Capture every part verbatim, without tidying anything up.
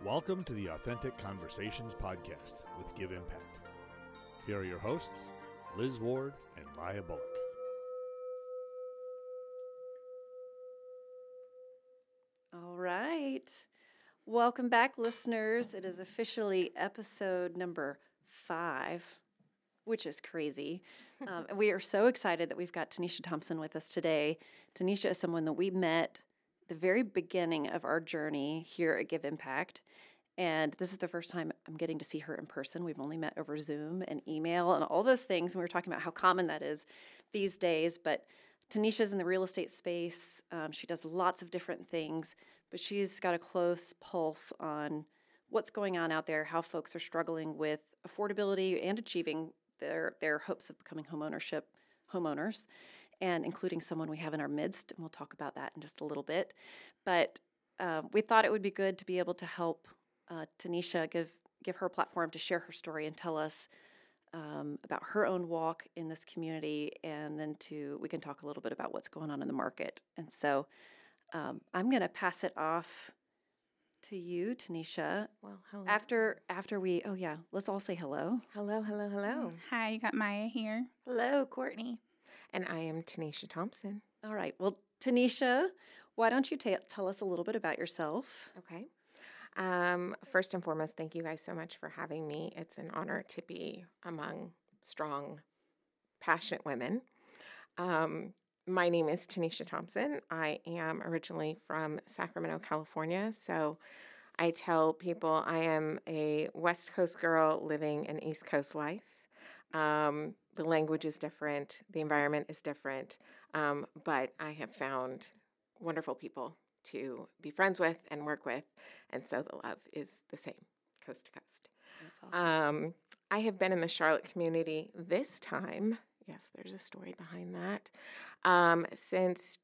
Welcome to the Authentic Conversations Podcast with Give Impact. Here are your hosts, Liz Ward and Maya Bullock. All right. Welcome back, listeners. It is officially episode number five, which is crazy. Um, and we are so excited that we've got Tanisha Thompson with us today. Tanisha is someone that we met the very beginning of our journey here at Give Impact. And this is the first time I'm getting to see her in person. We've only met over Zoom and email and all those things. And we were talking about how common that is these days. But Tanisha's in the real estate space. Um, she does lots of different things, but she's got a close pulse on what's going on out there, how folks are struggling with affordability and achieving their, their hopes of becoming homeownership homeowners, and including someone we have in our midst, and we'll talk about that in just a little bit. But uh, we thought it would be good to be able to help uh, Tanisha give give her a platform to share her story and tell us um, about her own walk in this community, and then to we can talk a little bit about what's going on in the market. And so um, I'm going to pass it off to you, Tanisha. Well, hello. After after we, oh yeah, let's all say hello. Hello, hello, hello. Hi, you got Maya here. Hello, Courtney. And I am Tanisha Thompson. All right. Well, Tanisha, why don't you ta- tell us a little bit about yourself? Okay. Um, first and foremost, thank you guys so much for having me. It's an honor to be among strong, passionate women. Um, my name is Tanisha Thompson. I am originally from Sacramento, California. So I tell people I am a West Coast girl living an East Coast life. Um, the language is different. The environment is different. Um, but I have found wonderful people to be friends with and work with. And so the love is the same, coast to coast. That's awesome. Um, I have been in the Charlotte community this time. Yes, there's a story behind that. Um, since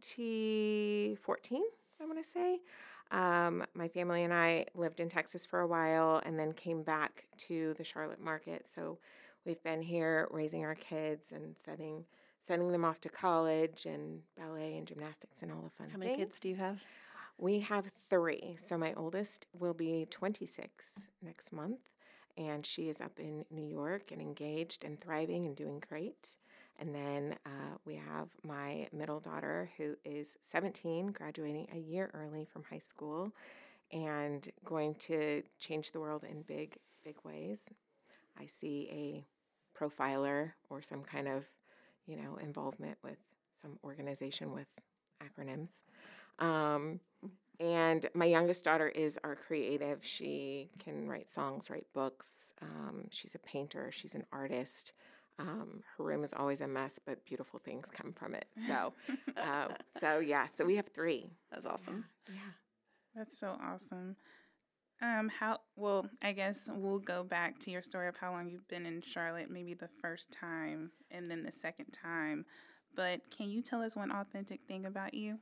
twenty fourteen, I want to say. Um, my family and I lived in Texas for a while and then came back to the Charlotte market. So we've been here raising our kids and setting, sending them off to college and ballet and gymnastics and all the fun How many things. kids do you have? We have three. So my oldest will be twenty-six next month, and she is up in New York and engaged and thriving and doing great. And then uh, we have my middle daughter, who is seventeen, graduating a year early from high school and going to change the world in big, big ways. I see a profiler or some kind of, you know, involvement with some organization with acronyms. Um, and my youngest daughter is our creative. She can write songs, write books. Um, she's a painter. She's an artist. Um, her room is always a mess, but beautiful things come from it. So, uh, so yeah, so we have three. That's awesome. Yeah. yeah. That's so awesome. Um, how, well, I guess we'll go back to your story of how long you've been in Charlotte, maybe the first time and then the second time. But can you tell us one authentic thing about you?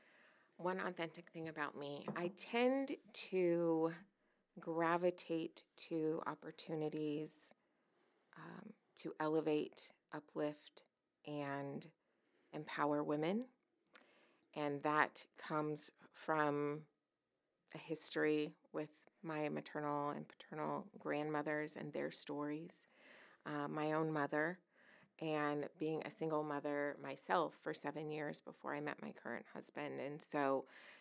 One authentic thing about me, I tend to gravitate to opportunities um, to elevate, uplift, and empower women. And that comes from a history with my maternal and paternal grandmothers and their stories, uh, my own mother, and being a single mother myself for seven years before I met my current husband. And so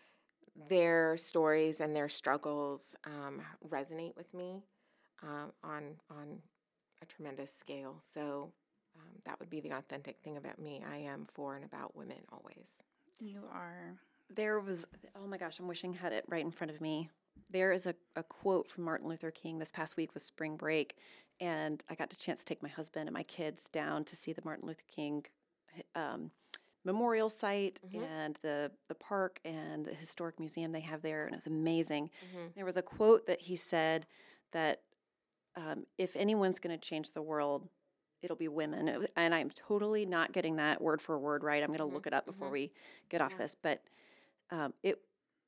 their stories and their struggles um, resonate with me um, on on a tremendous scale. So um, that would be the authentic thing about me. I am for and about women always. You are. There was, oh my gosh, I'm wishing I had it right in front of me. There is a, a quote from Martin Luther King. This past week was spring break, and I got the chance to take my husband and my kids down to see the Martin Luther King um, memorial site mm-hmm. and the, the park and the historic museum they have there, and it was amazing. Mm-hmm. There was a quote that he said that um, if anyone's going to change the world, it'll be women. It was, and I'm totally not getting that word for word right. I'm going to mm-hmm. look it up before mm-hmm. we get off yeah. this, but um, it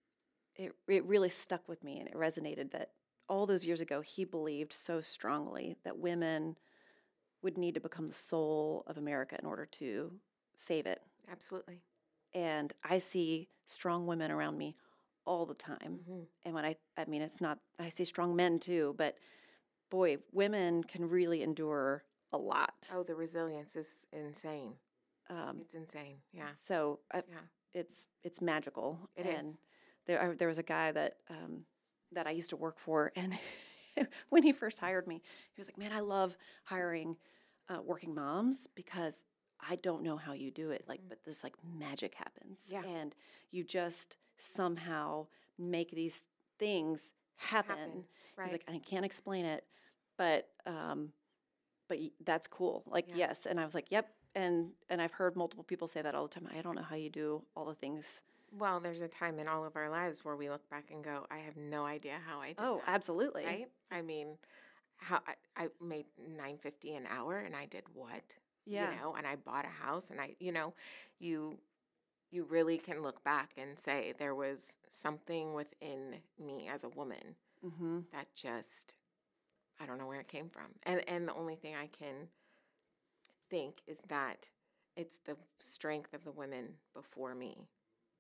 It it really stuck with me, and it resonated that all those years ago he believed so strongly that women would need to become the soul of America in order to save it. Absolutely. And I see strong women around me all the time. Mhm. And when I, I mean, it's not, I see strong men too, but boy, women can really endure a lot. Oh, the resilience is insane. Um, It's insane. Yeah. so I, Yeah. it's it's magical. It and is. There I, there was a guy that um, that I used to work for, and when he first hired me, he was like, "Man, I love hiring uh, working moms because I don't know how you do it. Like, but this like magic happens, Yeah. and you just somehow make these things happen." Happen, He's right. like, "I can't explain it, but um, but y- that's cool. Like, Yeah. yes." And I was like, "Yep." And and I've heard multiple people say that all the time. I don't know how you do all the things. Well, there's a time in all of our lives where we look back and go, I have no idea how I did Oh, that. absolutely. Right? I mean, how I, I made nine fifty an hour and I did what? Yeah. You know, and I bought a house and I, you know, you you really can look back and say there was something within me as a woman Mm-hmm. that just I don't know where it came from. And and the only thing I can think is that it's the strength of the women before me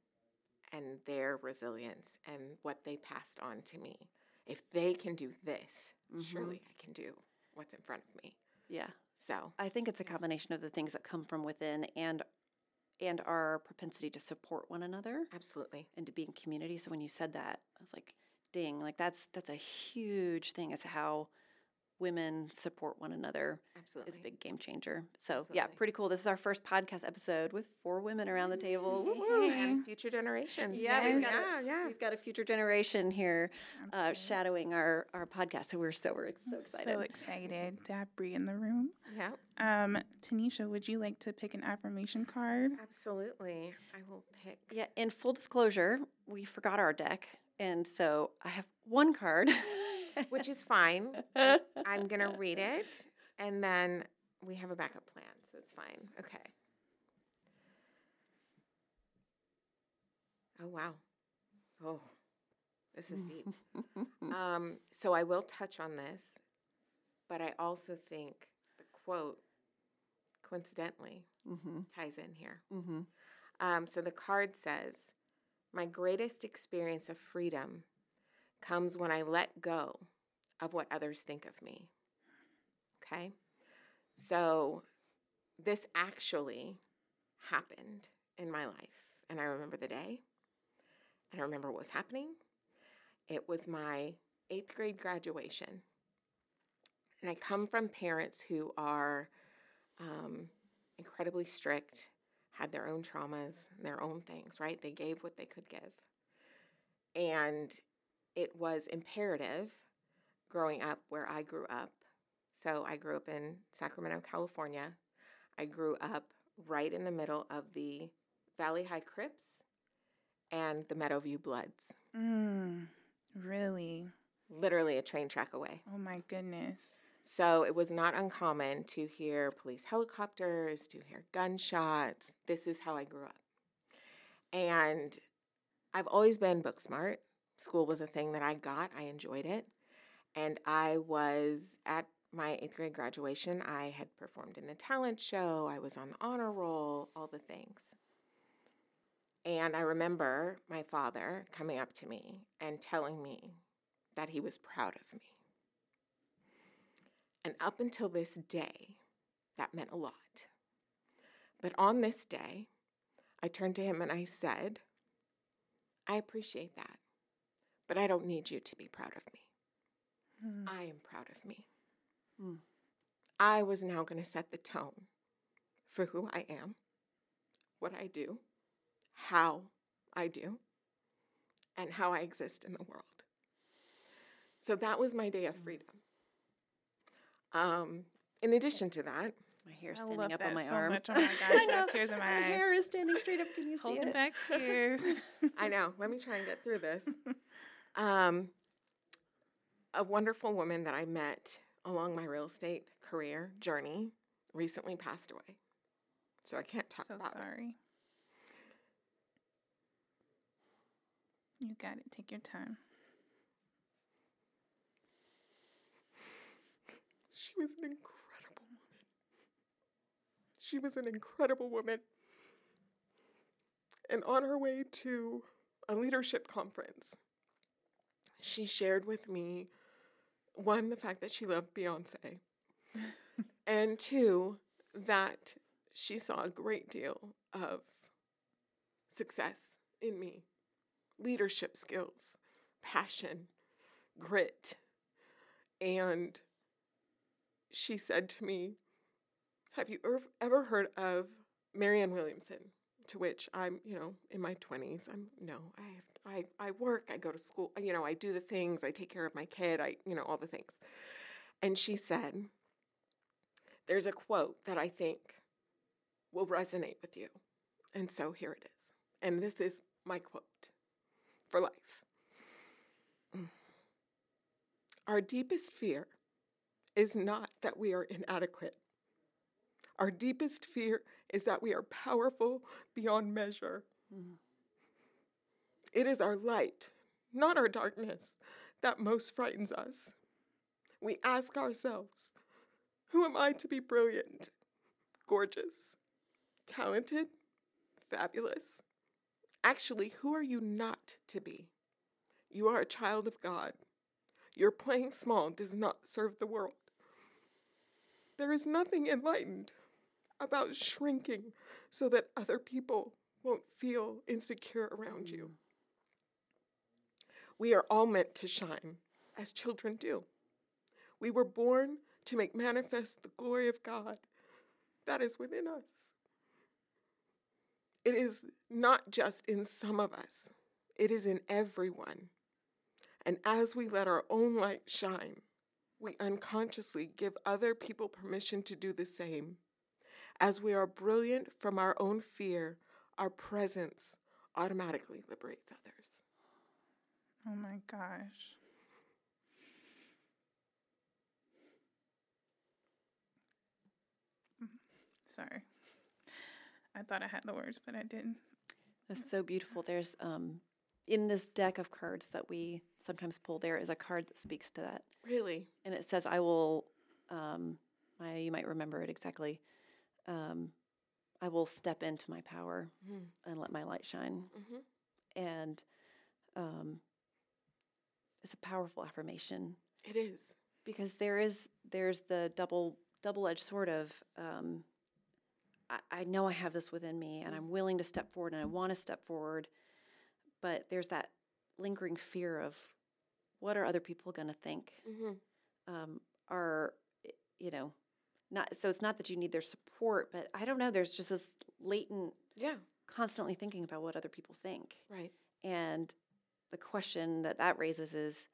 and their resilience and what they passed on to me. If they can do this, Mhm. surely I can do what's in front of me. Yeah. So, I think it's a combination of the things that come from within and and our propensity to support one another absolutely. and to be in community. So when you said that, I was like, ding, like that's that's a huge thing, is how women support one another Absolutely. is a big game changer. So yeah, Absolutely. pretty cool. This is our first podcast episode with four women around the table. Woo, Hey, woo. and future generations. Yeah, too. we've got, yeah, a, yeah. we've got a future generation here uh, Absolutely. shadowing our, our podcast. So we're so we're so excited. So excited to have Bree in the room. Yeah, Um, Tanisha, would you like to pick an affirmation card? absolutely. I will pick. Yeah, in full disclosure, we forgot our deck. And so I have one card. Which is fine. I'm going to read it, and then we have a backup plan, so it's fine. Okay. Oh, wow. Oh, this is deep. um, so I will touch on this, but I also think the quote, coincidentally, Mm-hmm. ties in here. Mm-hmm. Um, so the card says, "My greatest experience of freedom comes when I let go of what others think of me." Okay? So this actually happened in my life. And I remember the day. And I remember what was happening. It was my eighth grade graduation. And I come from parents who are um, incredibly strict, had their own traumas, their own things, right? They gave what they could give. And it was imperative growing up where I grew up. So I grew up in Sacramento, California. I grew up right in the middle of the Valley High Crips and the Meadowview Bloods, Mm, really? literally a train track away. Oh my goodness. So it was not uncommon to hear police helicopters, to hear gunshots. This is how I grew up. And I've always been book smart. School was a thing that I got. I enjoyed it. And I was at my eighth grade graduation. I had performed in the talent show. I was on the honor roll, all the things. And I remember my father coming up to me and telling me that he was proud of me. And up until this day, that meant a lot. But on this day, I turned to him and I said, "I appreciate that, but I don't need you to be proud of me. Mm. I am proud of me." Mm. I was now going to set the tone for who I am, what I do, how I do, and how I exist in the world. So that was my day of freedom. Um, in addition to that, My hair's I standing love up that on my so arms. much. Oh my gosh, I got tears in my My eyes. hair is standing straight up. Can you see Holding it? back tears. I know, let me try and get through this. Um, a wonderful woman that I met along my real estate career journey recently passed away. So I can't talk So about it. sorry. You got it. Take your time. She was an incredible woman. She was an incredible woman. And on her way to a leadership conference, she shared with me, one, the fact that she loved Beyonce, and two, that she saw a great deal of success in me, leadership skills, passion, grit. And she said to me, have you ever, ever heard of Marianne Williamson? To which I'm, you know, in my twenties. I'm, no, I have, I, I work, I go to school, you know, I do the things, I take care of my kid, I, you know, all the things. And she said, there's a quote that I think will resonate with you. And so here it is. And this is my quote for life. Our deepest fear is not that we are inadequate. Our deepest fear is that we are powerful beyond measure. Mm-hmm. It is our light, not our darkness, that most frightens us. We ask ourselves, who am I to be brilliant, gorgeous, talented, fabulous? Actually, who are you not to be? You are a child of God. Your playing small does not serve the world. There is nothing enlightened about shrinking so that other people won't feel insecure around you. We are all meant to shine, as children do. We were born to make manifest the glory of God that is within us. It is not just in some of us, it is in everyone. And as we let our own light shine, we unconsciously give other people permission to do the same. As we are brilliant from our own fear, our presence automatically liberates others. Oh my gosh. Sorry. I thought I had the words, but I didn't. That's so beautiful. There's, um, in this deck of cards that we sometimes pull, there is a card that speaks to that. Really? And it says, I will, um, I, you might remember it exactly. Um, I will step into my power mm-hmm. and let my light shine. Mm-hmm. And um, it's a powerful affirmation. It is. Because there is, there's the double, double-edged sword of, um, I, I know I have this within me and I'm willing to step forward and I want to step forward. But there's that lingering fear of what are other people going to think? Mm-hmm. Um, are, you know, not, so it's not that you need their support, but I don't know, there's just this latent, yeah, constantly thinking about what other people think. Right. And the question that that raises is,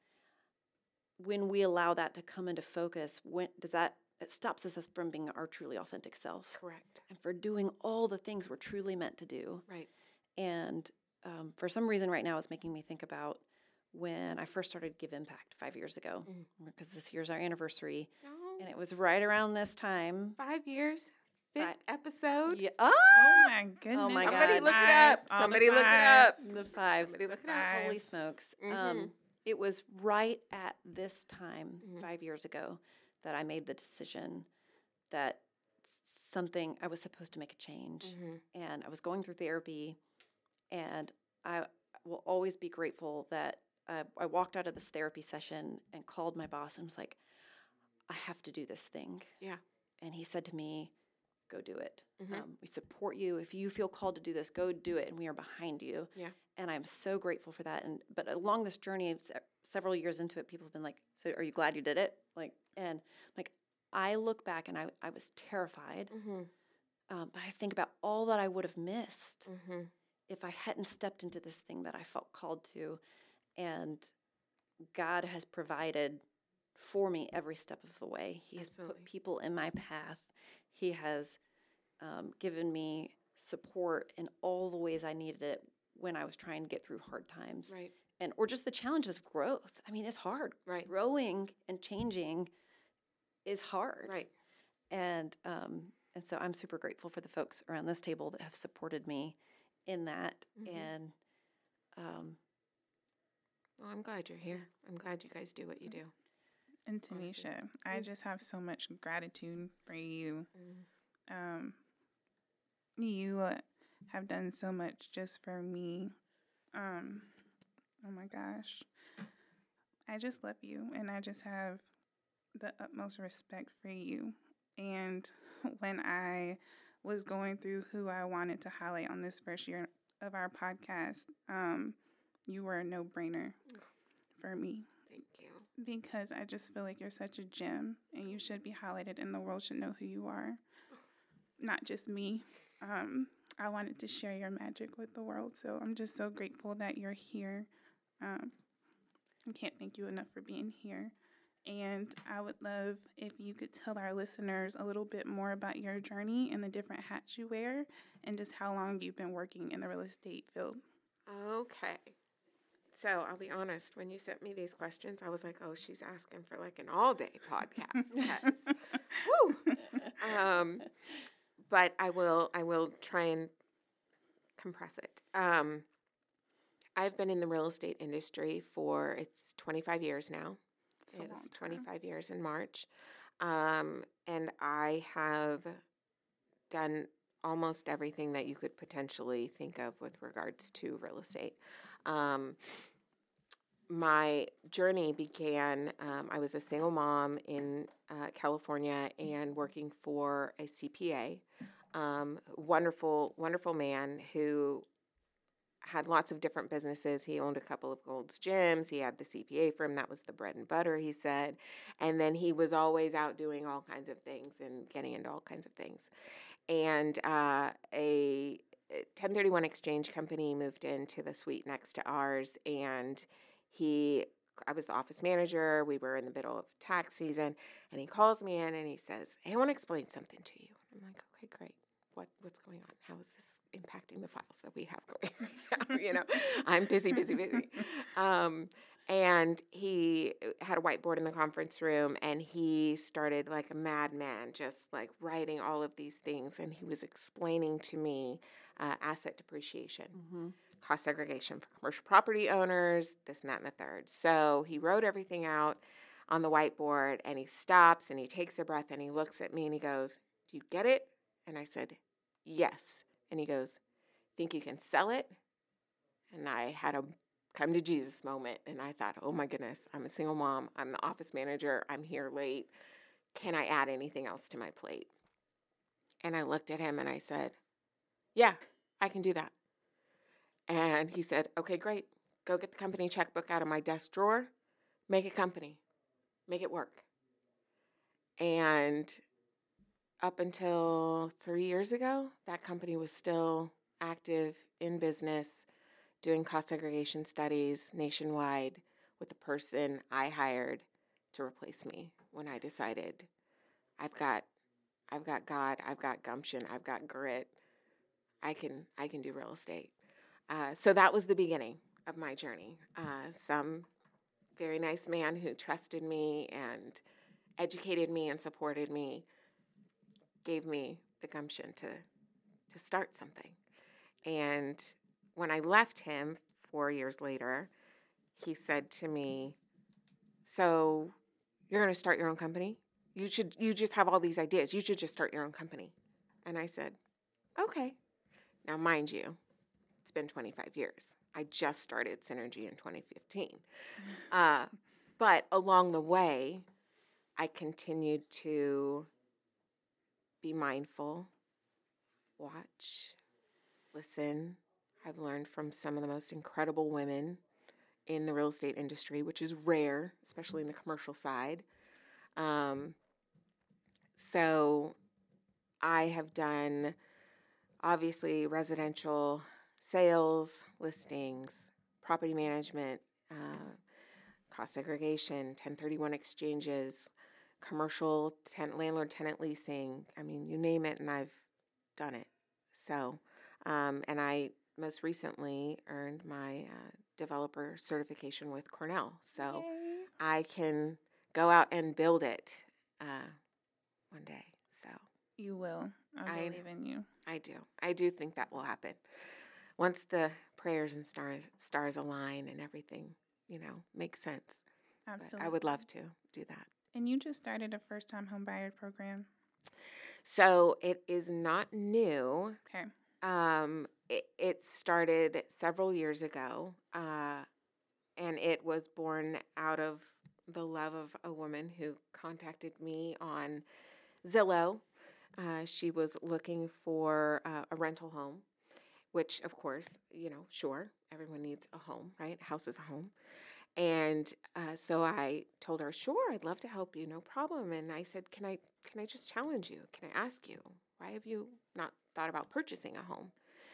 when we allow that to come into focus, when does that, it stops us from being our truly authentic self. Correct. And for doing all the things we're truly meant to do. Right. And um, for some reason right now it's making me think about when I first started Give Impact five years ago, because mm. this year's our anniversary. Oh. And it was right around this time. Five years, fifth Five. episode. Yeah. Oh, oh my goodness. Oh my Somebody God. look it up. All Somebody look it fives. up. The five. Somebody look it up. Holy smokes. Mm-hmm. Um, it was right at this time, mm-hmm. five years ago, that I made the decision that something, I was supposed to make a change. Mm-hmm. And I was going through therapy, and I will always be grateful that uh, I walked out of this therapy session and called my boss and was like, I have to do this thing. Yeah. And he said to me, go do it. Mm-hmm. Um, we support you. If you feel called to do this, go do it. And we are behind you. Yeah. And I'm so grateful for that. And but along this journey, se- several years into it, people have been like, so are you glad you did it? Like, and like, I look back and I, I was terrified. Mm-hmm. Um, but I think about all that I would have missed mm-hmm. if I hadn't stepped into this thing that I felt called to. And God has provided for me every step of the way. He Absolutely. has put people in my path. He has um, given me support in all the ways I needed it when I was trying to get through hard times. Right. And or just the challenges of growth. I mean, it's hard. Right. Growing and changing is hard. Right. And um, and so I'm super grateful for the folks around this table that have supported me in that. Mm-hmm. And um, well, I'm glad you're here. I'm glad you guys do what you do. And Tanisha, honestly. I just have so much gratitude for you. Mm. Um, you uh, have done so much just for me. Um, oh my gosh. I just love you, and I just have the utmost respect for you. And when I was going through who I wanted to highlight on this first year of our podcast, um, you were a no-brainer for me. Thank you. Because I just feel like you're such a gem, and you should be highlighted, and the world should know who you are. Not just me. Um, I wanted to share your magic with the world, so I'm just so grateful that you're here. Um, I can't thank you enough for being here. And I would love if you could tell our listeners a little bit more about your journey and the different hats you wear, and just how long you've been working in the real estate field. Okay. So I'll be honest, when you sent me these questions, I was like, oh, she's asking for like an all-day podcast. Yes. Woo! Um, but I will, I will try and compress it. Um, I've been in the real estate industry for, it's twenty-five years now. It's a long It's time. twenty-five years in March. Um, and I have done almost everything that you could potentially think of with regards to real estate. Um, my journey began, um, I was a single mom in uh, California and working for a C P A. Um, wonderful, wonderful man who had lots of different businesses. He owned a couple of Gold's Gyms. He had the C P A firm. That was the bread and butter, he said. And then he was always out doing all kinds of things and getting into all kinds of things. And uh, a ten thirty-one exchange company moved into the suite next to ours, and he, I was the office manager. We were in the middle of tax season, and he calls me in and he says, hey, I want to explain something to you. I'm like, okay, great. What what's going on? How is this impacting the files that we have going right now? You know, I'm busy, busy, busy. Um, and he had a whiteboard in the conference room, and he started like a madman, just like writing all of these things. And he was explaining to me uh, asset depreciation, mm-hmm. cost segregation for commercial property owners, this and that and the third. So he wrote everything out on the whiteboard, and he stops and he takes a breath and he looks at me and he goes, do you get it? And I said, yes. And he goes, think you can sell it? And I had a come to Jesus moment. And I thought, oh my goodness, I'm a single mom. I'm the office manager. I'm here late. Can I add anything else to my plate? And I looked at him and I said, yeah, I can do that. And he said, okay, great. Go get the company checkbook out of my desk drawer. Make a company. Make it work. And up until three years ago, that company was still active in business, doing cost segregation studies nationwide with the person I hired to replace me when I decided I've got I've got God, I've got gumption, I've got grit. I can I can do real estate. Uh, so that was the beginning of my journey. Uh, some very nice man who trusted me and educated me and supported me gave me the gumption to to start something. And when I left him four years later, he said to me, so you're going to start your own company? You should, you just have all these ideas. You should just start your own company. And I said, okay. Now, mind you, it's been twenty-five years. I just started Synergy in twenty fifteen. Uh, but along the way, I continued to be mindful, watch, listen. I've learned from some of the most incredible women in the real estate industry, which is rare, especially in the commercial side. Um, so I have done, obviously, residential sales, listings, property management, uh, cost segregation, ten thirty-one exchanges, commercial tent, landlord-tenant leasing. I mean, you name it, and I've done it. So, um, and I most recently earned my uh, developer certification with Cornell. So Yay. I can go out and build it uh, one day. So You will. I, I- believe in you. I do. I do think that will happen. Once the prayers and stars stars align and everything, you know, makes sense. But Absolutely. I would love to do that. And you just started a first-time home buyer program. So it is not new. Okay. Um, it, it started several years ago, uh, and it was born out of the love of a woman who contacted me on Zillow. Uh, she was looking for uh, a rental home, which, of course, you know, sure, everyone needs a home, right? A house is a home. And uh, so I told her, sure, I'd love to help you, no problem. And I said, can I can I just challenge you? Can I ask you, why have you not thought about purchasing a home?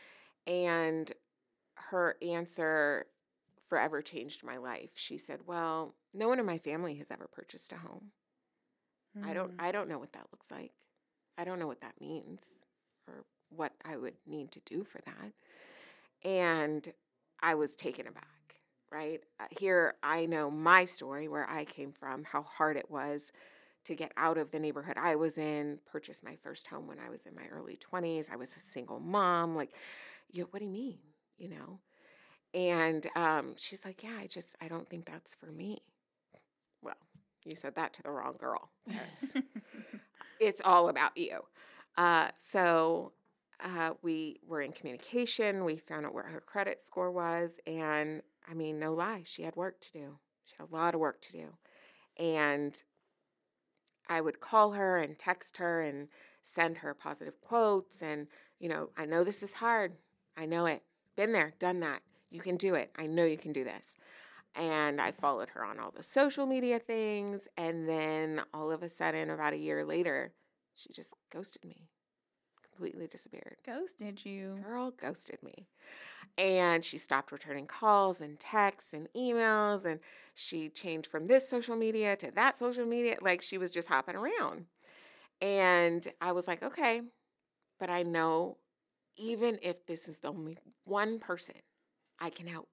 And her answer forever changed my life. She said, well, no one in my family has ever purchased a home. Mm. I don't I don't know what that looks like. I don't know what that means or what I would need to do for that. And I was taken aback. Right? Uh, here I know my story, where I came from, how hard it was to get out of the neighborhood I was in, purchase my first home when I was in my early twenties. I was a single mom. Like, you know, what do you mean? You know? And um, she's like, yeah, I just, I don't think that's for me. Well, you said that to the wrong girl. Yes. It's all about you. Uh, so uh, we were in communication. We found out where her credit score was, and I mean, no lie, she had work to do. She had a lot of work to do. And I would call her and text her and send her positive quotes. And, you know, I know this is hard. I know it. Been there, done that. You can do it. I know you can do this. And I followed her on all the social media things. And then all of a sudden, about a year later, she just ghosted me. Completely disappeared. Ghosted you? Girl ghosted me. And she stopped returning calls and texts and emails, and she changed from this social media to that social media. Like, she was just hopping around. And I was like, okay, but I know even if this is the only one person I can help,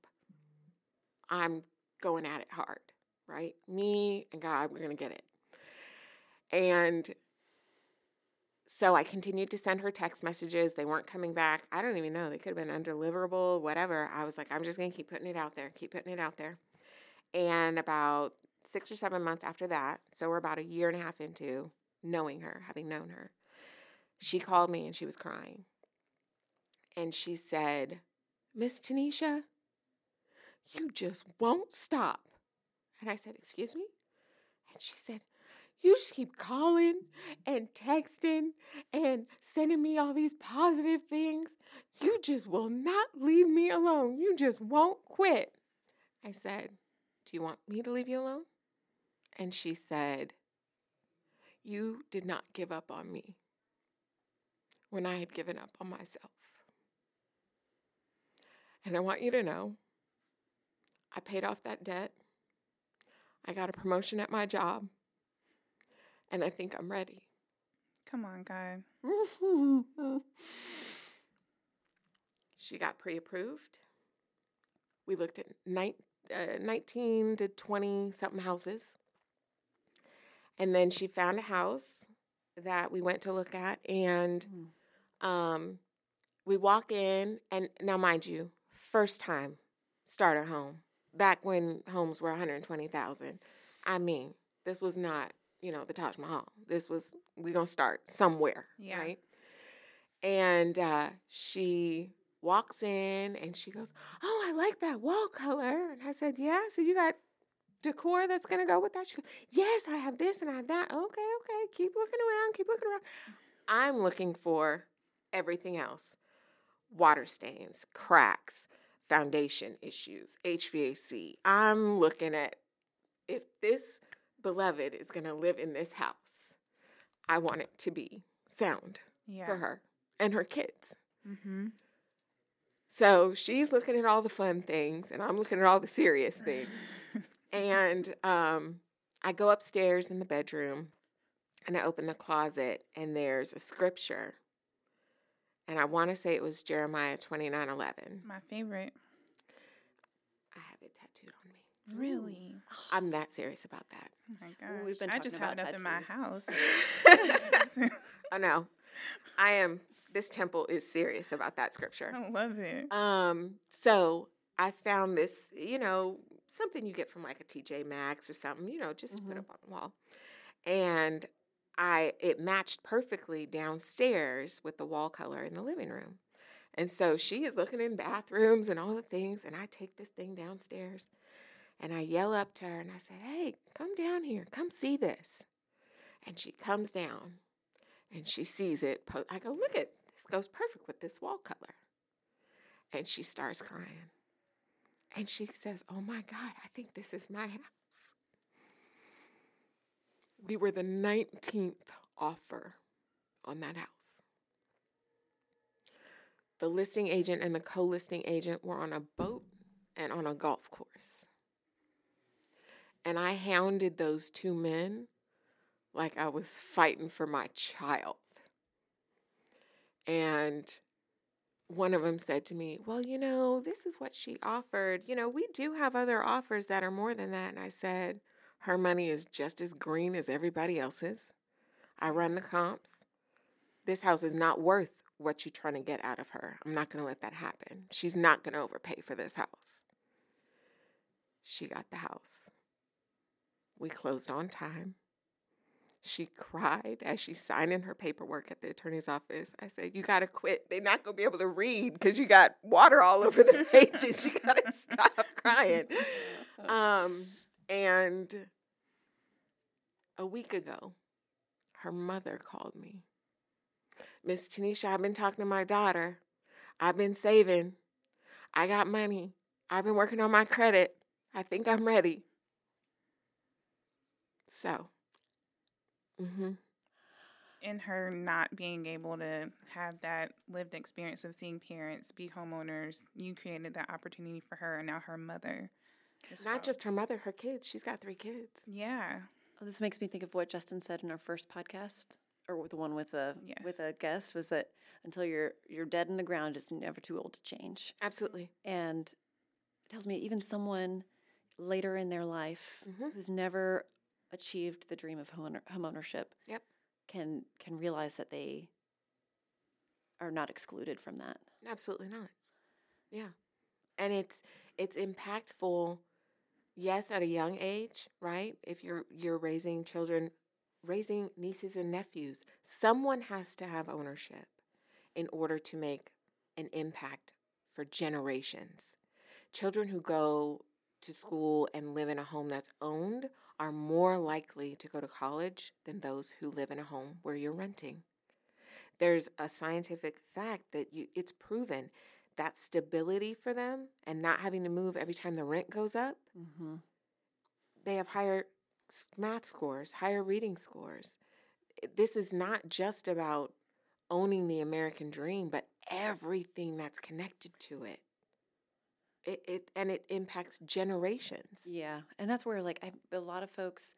I'm going at it hard, right? Me and God, we're going to get it. And so I continued to send her text messages. They weren't coming back. I don't even know. They could have been undeliverable, whatever. I was like, I'm just going to keep putting it out there, keep putting it out there. And about six or seven months after that, so we're about a year and a half into knowing her, having known her, she called me and she was crying. And she said, Miss Tanisha, you just won't stop. And I said, excuse me? And she said, you just keep calling and texting and sending me all these positive things. You just will not leave me alone. You just won't quit. I said, do you want me to leave you alone? And she said, you did not give up on me when I had given up on myself. And I want you to know, I paid off that debt. I got a promotion at my job. And I think I'm ready. Come on, God. She got pre-approved. We looked at ni- uh, nineteen to twenty-something houses. And then she found a house that we went to look at. And um, we walk in. And now, mind you, first time starter home. Back when homes were one hundred twenty thousand dollars. I mean, this was not, you know, the Taj Mahal. This was, we're going to start somewhere, yeah. right? And uh, she walks in and she goes, oh, I like that wall color. And I said, yeah. So you got decor that's going to go with that? She goes, yes, I have this and I have that. Okay, okay. Keep looking around. Keep looking around. I'm looking for everything else. Water stains, cracks, foundation issues, H V A C. I'm looking at, if this beloved is going to live in this house, I want it to be sound yeah. for her and her kids. Mm-hmm. So she's looking at all the fun things, and I'm looking at all the serious things. And um, I go upstairs in the bedroom, and I open the closet, and there's a scripture. And I want to say it was Jeremiah twenty-nine eleven. My favorite. I have it tattooed on me. Really? I'm that serious about that. Oh my gosh. We've been I just have it about up in my tattoos. house. Oh, no. I am, this temple is serious about that scripture. I love it. Um, so I found this, you know, something you get from like a T J Maxx or something, you know, just Mm-hmm. to put up on the wall. And I, it matched perfectly downstairs with the wall color in the living room. And so she is looking in bathrooms and all the things, and I take this thing downstairs, and I yell up to her, and I said, hey, come down here. Come see this. And she comes down, and she sees it. I go, look at this goes perfect with this wall color. And she starts crying. And she says, oh, my God, I think this is my house. We were the nineteenth offer on that house. The listing agent and the co-listing agent were on a boat and on a golf course. And I hounded those two men like I was fighting for my child. And one of them said to me, well, you know, this is what she offered. You know, we do have other offers that are more than that. And I said, her money is just as green as everybody else's. I run the comps. This house is not worth what you're trying to get out of her. I'm not going to let that happen. She's not going to overpay for this house. She got the house. We closed on time. She cried as she signed in her paperwork at the attorney's office. I said, you got to quit. They're not going to be able to read because you got water all over the pages. You got to stop crying. Um, and a week ago, her mother called me. Miss Tanisha, I've been talking to my daughter. I've been saving. I got money. I've been working on my credit. I think I'm ready. So, mm-hmm. In her not being able to have that lived experience of seeing parents be homeowners, you created that opportunity for her, and now her mother. Not just her mother, her kids. She's got three kids. Yeah. Well, this makes me think of what Justin said in our first podcast, or the one with a yes. with a guest, was that until you're you're dead in the ground, it's never too old to change. Absolutely. And it tells me even someone later in their life mm-hmm. who's never achieved the dream of home homeownership yep. can can realize that they are not excluded from that. Absolutely not. Yeah. And it's it's impactful, yes, at a young age, right? If you're you're raising children, raising nieces and nephews, someone has to have ownership in order to make an impact for generations. Children who go to school and live in a home that's owned are more likely to go to college than those who live in a home where you're renting. There's a scientific fact that you, it's proven that stability for them and not having to move every time the rent goes up, Mm-hmm. they have higher math scores, higher reading scores. This is not just about owning the American dream, but everything that's connected to it. It, it and it impacts generations. Yeah, and that's where like I, a lot of folks,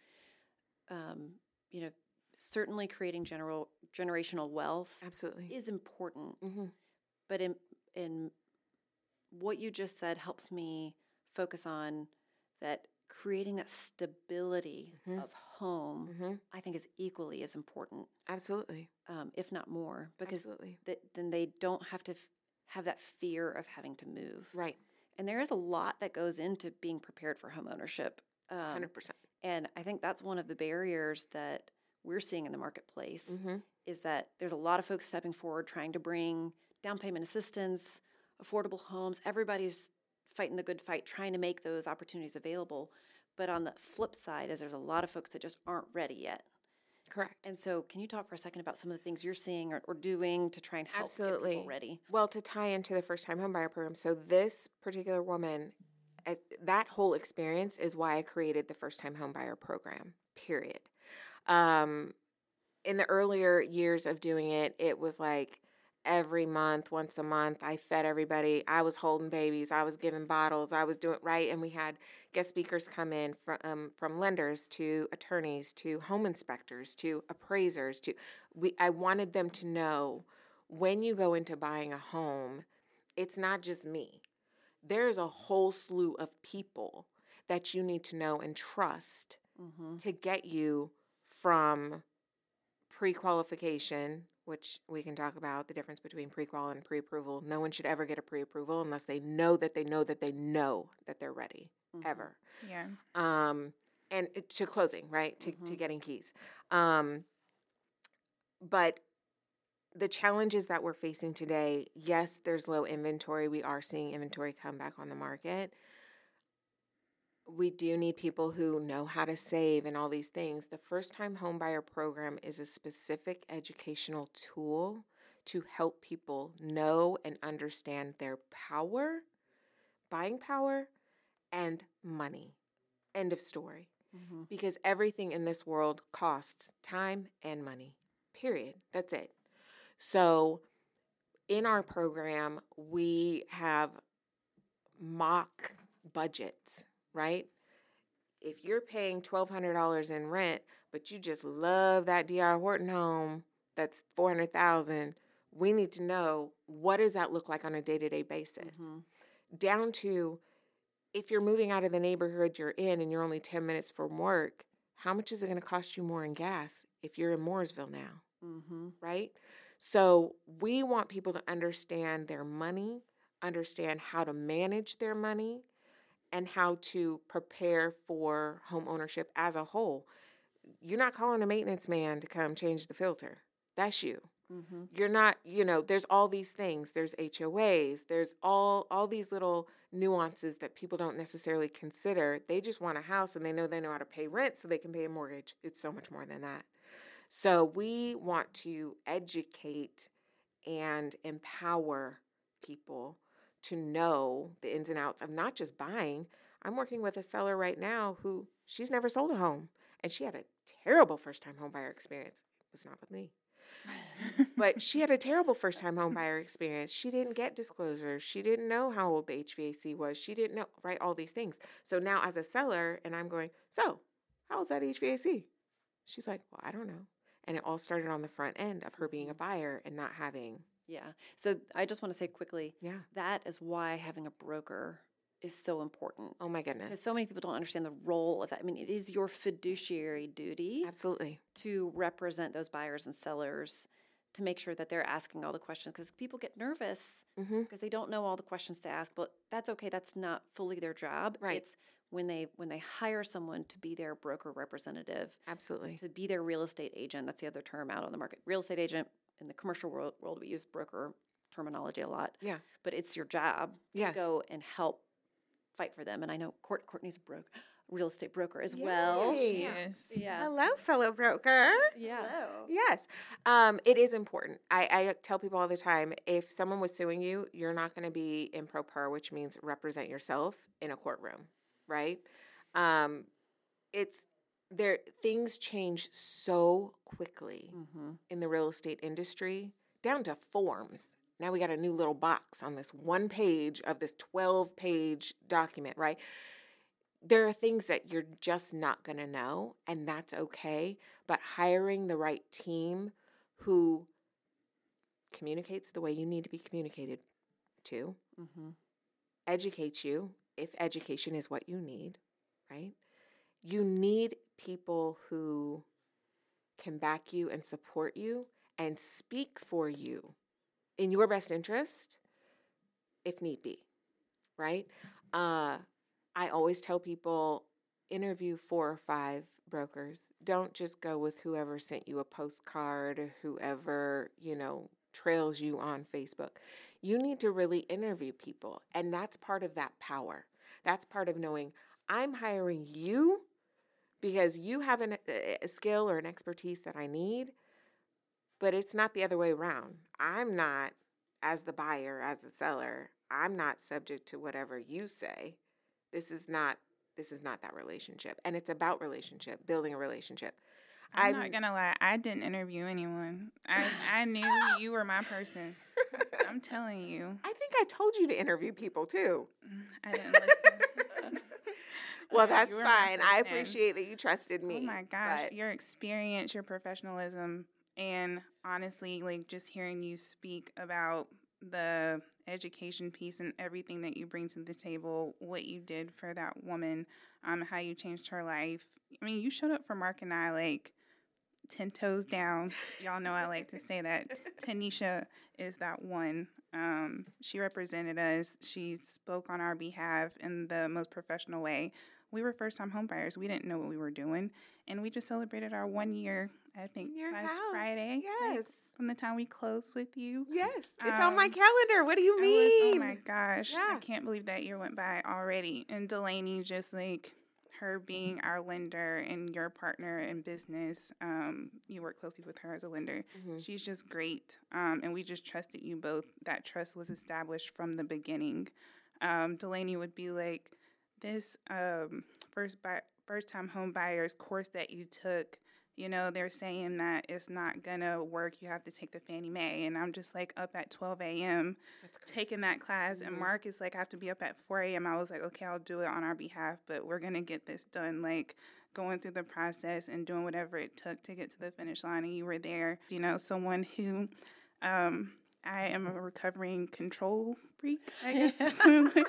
um, you know, certainly creating general generational wealth Absolutely is important. Mm-hmm. But in in what you just said helps me focus on that creating that stability mm-hmm. of home. Mm-hmm. I think is equally as important. Absolutely, um, if not more, because Absolutely. th- then they don't have to f- have that fear of having to move. Right, And there is a lot that goes into being prepared for home ownership. Um, one hundred percent. And I think that's one of the barriers that we're seeing in the marketplace Mm-hmm. is that there's a lot of folks stepping forward trying to bring down payment assistance, affordable homes. Everybody's fighting the good fight, trying to make those opportunities available. But on the flip side is there's a lot of folks that just aren't ready yet. Correct. And so can you talk for a second about some of the things you're seeing or, or doing to try and help Absolutely. get people ready? Well, to tie into the first-time homebuyer program, so this particular woman, uh, that whole experience is why I created the first-time homebuyer program, period. Um, in the earlier years of doing it, it was like every month, once a month, I fed everybody. I was holding babies. I was giving bottles. I was doing right. And we had guest speakers come in from, um, from lenders to attorneys to home inspectors to appraisers. To we. I wanted them to know when you go into buying a home, it's not just me. There's a whole slew of people that you need to know and trust Mm-hmm. to get you from pre-qualification, which we can talk about the difference between pre-qual and pre-approval. No one should ever get a pre-approval unless they know that they know that they know that they're ready, Mm-hmm. ever. Yeah. Um, and it- to closing, right, to, Mm-hmm. to getting keys. Um, but the challenges that we're facing today, yes, there's low inventory. We are seeing inventory come back on the market. We do need people who know how to save and all these things. The first-time homebuyer program is a specific educational tool to help people know and understand their power, buying power, and money. End of story. Mm-hmm. Because everything in this world costs time and money, period. That's it. So in our program, we have mock budgets, right? If you're paying twelve hundred dollars in rent, but you just love that D R Horton home that's four hundred thousand dollars, we need to know, what does that look like on a day-to-day basis? Mm-hmm. Down to, if you're moving out of the neighborhood you're in and you're only ten minutes from work, how much is it going to cost you more in gas if you're in Mooresville now, mm-hmm. right? So we want people to understand their money, understand how to manage their money, and how to prepare for home ownership as a whole. You're not calling a maintenance man to come change the filter. That's you. Mm-hmm. You're not, you know, there's all these things. There's H O As. There's all all these little nuances that people don't necessarily consider. They just want a house and they know they know how to pay rent so they can pay a mortgage. It's so much more than that. So we want to educate and empower people to know the ins and outs of not just buying. I'm working with a seller right now who, she's never sold a home, and she had a terrible first-time home buyer experience. It was not with me. But she had a terrible first-time home buyer experience. She didn't get disclosures. She didn't know how old the H V A C was. She didn't know, right, all these things. So now as a seller, and I'm going, so how old's that H V A C? She's like, well, I don't know. And it all started on the front end of her being a buyer and not having. Yeah. So I just want to say quickly, yeah, that is why having a broker is so important. Oh, my goodness. Because so many people don't understand the role of that. I mean, it is your fiduciary duty. Absolutely. To represent those buyers and sellers, to make sure that they're asking all the questions. Because people get nervous because mm-hmm. they don't know all the questions to ask. But that's okay. That's not fully their job. Right. It's when they when they hire someone to be their broker representative. Absolutely. To be their real estate agent. That's the other term out on the market. Real estate agent. In the commercial world, world, we use broker terminology a lot. Yeah. But it's your job yes. to go and help fight for them. And I know Court, Courtney's a broker, real estate broker as Yay. well. Yes. Yeah. Hello, fellow broker. Yeah. Hello. Yes. Um, it is important. I, I tell people all the time, if someone was suing you, you're not going to be in pro per, which means represent yourself in a courtroom, right? Um, it's there. Things change so quickly mm-hmm. in the real estate industry, down to forms. Now we got a new little box on this one page of this twelve-page document, right? There are things that you're just not going to know, and that's okay. But hiring the right team who communicates the way you need to be communicated to, mm-hmm. educates you, if education is what you need, right? You need people who can back you and support you and speak for you in your best interest, if need be, right? Uh, I always tell people, interview four or five brokers. Don't just go with whoever sent you a postcard or whoever, you know, trails you on Facebook. You need to really interview people, and that's part of that power. That's part of knowing I'm hiring you because you have an, a skill or an expertise that I need, but it's not the other way around. I'm not, as the buyer, as the seller, I'm not subject to whatever you say. This is not this is not that relationship. And it's about relationship, building a relationship. I'm, I'm not going to lie. I didn't interview anyone. I, I knew you were my person. I'm telling you. I think I told you to interview people, too. I didn't listen. Well, that's fine. I appreciate that you trusted me. Oh, my gosh. But your experience, your professionalism, and honestly, like just hearing you speak about the education piece and everything that you bring to the table, what you did for that woman, um, how you changed her life. I mean, you showed up for Mark and I like ten toes down. Y'all know I like to say that. Tanisha is that one. Um, she represented us. She spoke on our behalf in the most professional way. We were first-time homebuyers. We didn't know what we were doing, and we just celebrated our one year, I think, Your last house. Friday. Yes. Like, from the time we closed with you. Yes. It's on my Um, calendar. What do you I mean? was, oh my gosh. I Yeah. can't believe that year went by already. And Delaney, just like her being our lender and your partner in business, um, you work closely with her as a lender. Mm-hmm. She's just great. Um, and we just trusted you both. That trust was established from the beginning. Um, Delaney would be like, this um, first buy- first-time home buyers course that you took, you know, they're saying that it's not going to work. You have to take the Fannie Mae. And I'm just like up at twelve a.m. taking that class. Mm-hmm. And Mark is like, I have to be up at four a.m. I was like, okay, I'll do it on our behalf, but we're going to get this done. Like going through the process and doing whatever it took to get to the finish line. And you were there, you know, someone who um, I am a recovering control freak, I guess.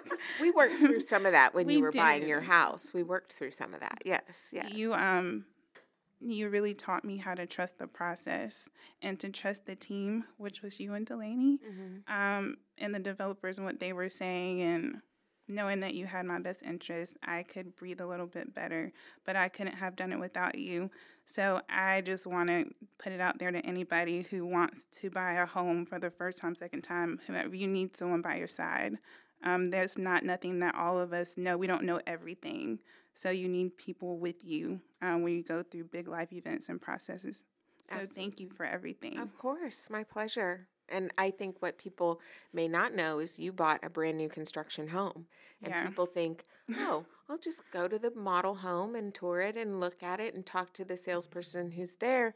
We worked through some of that when We you were did. buying your house. We worked through some of that. Yes, yes. You um you really taught me how to trust the process and to trust the team, which was you and Delaney, Mm-hmm. um, and the developers and what they were saying, and knowing that you had my best interest, I could breathe a little bit better, but I couldn't have done it without you. So I just want to put it out there to anybody who wants to buy a home for the first time, second time, whoever, you need someone by your side. Um, there's not nothing that all of us know. We don't know everything. So you need people with you um, when you go through big life events and processes. So Absolutely. Thank you for everything. Of course, my pleasure. And I think what people may not know is you bought a brand new construction home. And Yeah. people think, oh, I'll just go to the model home and tour it and look at it and talk to the salesperson who's there.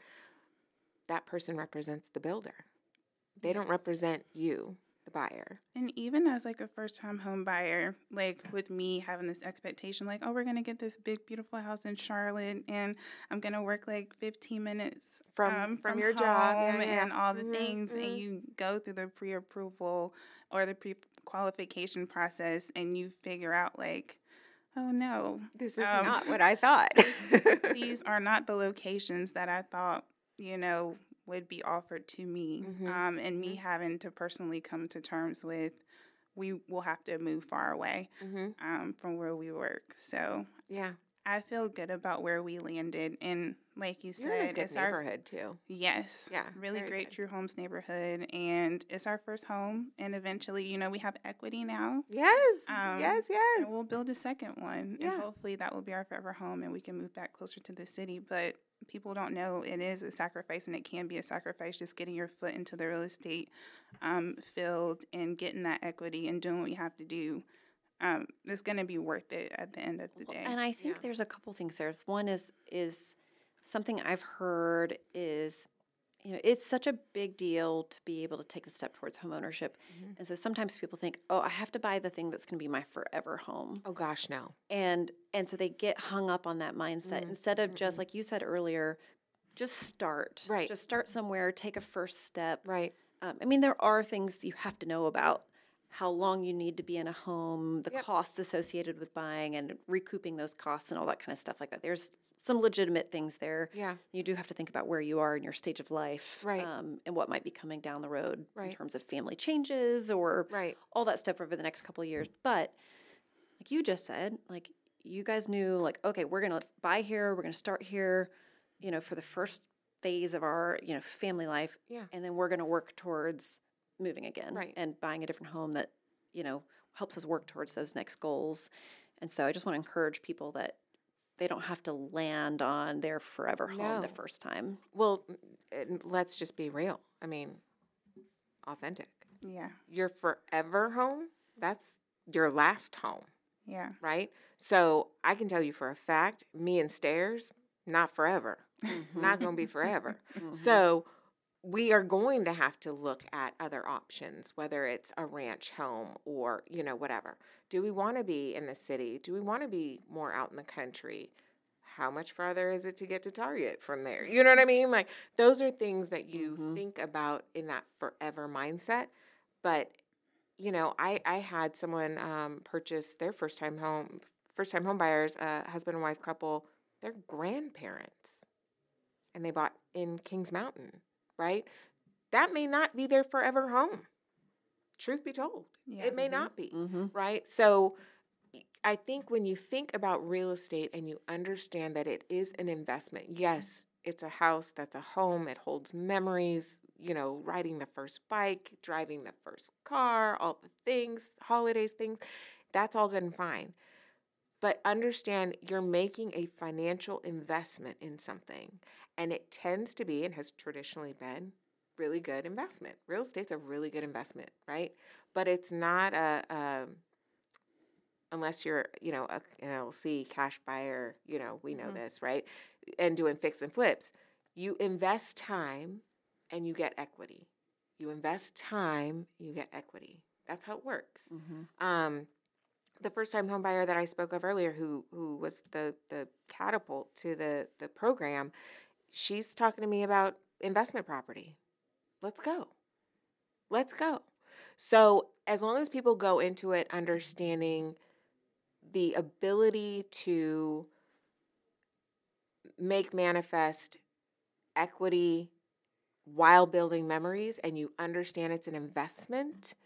That person represents the builder. They don't Yes. represent you, the buyer. And even as like a first time home buyer, like with me having this expectation, like, oh, we're going to get this big, beautiful house in Charlotte and I'm going to work like fifteen minutes From- um, from from your job. Yeah, home yeah. and all the Mhm, things. mhm. And you go through the pre approval or the pre qualification process and you figure out, like, oh no, This is Um, not what I thought. these are not the locations that I thought, you know, would be offered to me. Mhm. Um, and me having to personally come to terms with, we will have to move far away hmm um, from where we work. So Yeah. I feel good about where we landed. And like you You're in a said, good it's our, neighborhood, too. yes, Yeah, really very great good. True Homes neighborhood. And it's our first home. And eventually, you know, we have equity now. Yes, Um, yes, yes. And we'll build a second one. Yeah. And hopefully that will be our forever home and we can move back closer to the city. But people don't know it is a sacrifice and it can be a sacrifice just getting your foot into the real estate um, field and getting that equity and doing what you have to do. Um, it's going to be worth it at the end of the day. And I think Yeah. there's a couple things there. One is is something I've heard is, you know, it's such a big deal to be able to take the step towards home ownership. And so sometimes people think, oh, I have to buy the thing that's going to be my forever home. Oh, gosh, no. And and so they get hung up on that mindset instead of just, like you said earlier, just start. Right. Just start somewhere, take a first step. Right. Um, I mean, there are things you have to know about how long you need to be in a home, the Yep. costs associated with buying and recouping those costs and all that kind of stuff like that. There's some legitimate things there. Yeah. You do have to think about where you are in your stage of life, Right. um, and what might be coming down the road Right. in terms of family changes or Right. all that stuff over the next couple of years. But like you just said, like you guys knew, like, okay, we're gonna buy here, we're gonna start here, you know, for the first phase of our, you know, family life, Yeah. and then we're gonna work towards moving again Right. and buying a different home that, you know, helps us work towards those next goals. And so I just want to encourage people that they don't have to land on their forever home the No. first time. Well, n- let's just be real. I mean, authentic. yeah. Your forever home, that's your last home, Yeah. right? So I can tell you for a fact, me and Stairs, not forever. Not going to be forever. So we are going to have to look at other options, whether it's a ranch home or, you know, whatever. Do we want to be in the city? Do we want to be more out in the country? How much farther is it to get to Target from there? You know what I mean? Like, those are things that you think about in that forever mindset. But, you know, I, I had someone um, purchase their first time home, first time home buyers, a husband and wife couple, their grandparents. And they bought in Kings Mountain, right? That may not be their forever home. truth be told, Yeah. it may not be, Mm-hmm. right? So I think when you think about real estate and you understand that it is an investment, yes, it's a house, that's a home, it holds memories, you know, riding the first bike, driving the first car, all the things, holidays, things, that's all good and fine. But understand you're making a financial investment in something, and it tends to be and has traditionally been really good investment. Real estate's a really good investment, right? But it's not a, a unless you're, you know, a, an L L C, cash buyer, you know, we know Mhm. this, right? And doing fix and flips. You invest time and you get equity. You invest time, you get equity. That's how it works. Mm-hmm. Um, the first time home buyer that I spoke of earlier, who who was the the catapult to the the program, she's talking to me about investment property. Let's go. Let's go. So as long as people go into it understanding the ability to make manifest equity while building memories, and you understand it's an investment,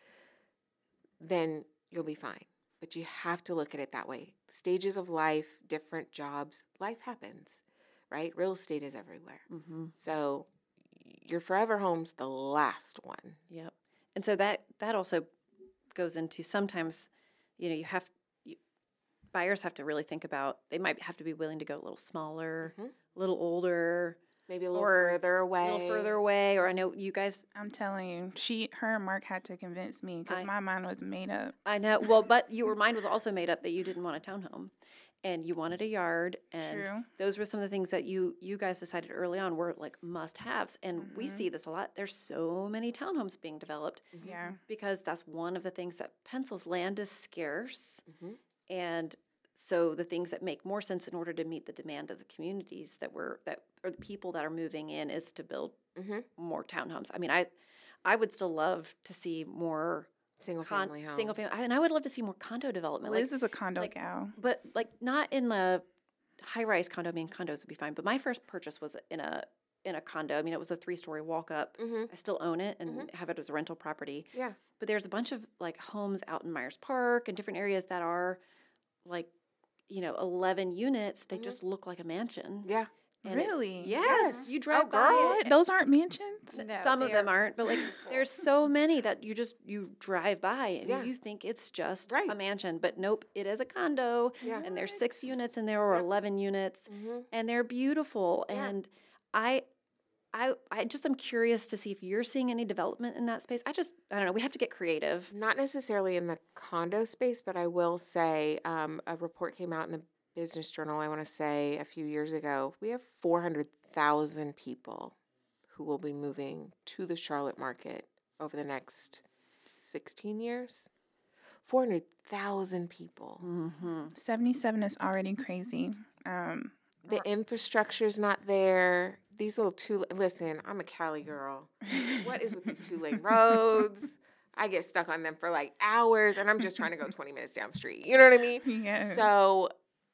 then you'll be fine. But you have to look at it that way. Stages of life, different jobs, life happens, right? Real estate is everywhere. Mm-hmm. So your forever home's the last one. Yep. And so that that also goes into sometimes, you know, you have you, buyers have to really think about, they might have to be willing to go a little smaller, Mhm. a little older, Maybe a little Or further a away. little further away. Or I know you guys, I'm telling you, she, her and Mark had to convince me because I- my mind was made up. I know, well, but your mind was also made up that you didn't want a townhome and you wanted a yard. And True. those were some of the things that you you guys decided early on were like must-haves. And we Mhm. see this a lot. There's so many townhomes being developed Yeah. because that's one of the things that pencils. Land is scarce. Mhm. And so the things that make more sense in order to meet the demand of the communities that we're that or the people that are moving in is to build Mhm. more townhomes. I mean, I I would still love to see more Single con- family home. single family, and I would love to see more condo development. Liz like, is a condo like- gal. but like not in the high rise condo. I mean, condos would be fine. But my first purchase was in a in a condo. I mean, it was a three story walk up. Mhm. I still own it and have it as a rental property. Yeah. But there's a bunch of like homes out in Myers Park and different areas that are like, you know, eleven units. They just look like a mansion. Yeah. And it- Really? yes, Yes. you drive Oh, by girl. it. What? Those aren't mansions? S- Some of them aren't, but like there's so many that you just you drive by and Yeah. you think it's just Right. a mansion, but nope, it is a condo. Yeah. And there's six What? units in there or Yeah. eleven units, Mhm. and they're beautiful. Yeah. And I, I, I just am curious to see if you're seeing any development in that space. I just I don't know. We have to get creative. Not necessarily in the condo space, but I will say um, a report came out in the Business Journal, I want to say a few years ago. We have four hundred thousand people who will be moving to the Charlotte market over the next sixteen years. four hundred thousand people. Mm-hmm. seventy-seven is already crazy. Um, The infrastructure's not there. These little two, listen, I'm a Cali girl. What is with these two lane roads? I get stuck on them for like hours, and I'm just trying to go twenty minutes down the street. You know what I mean? yeah. So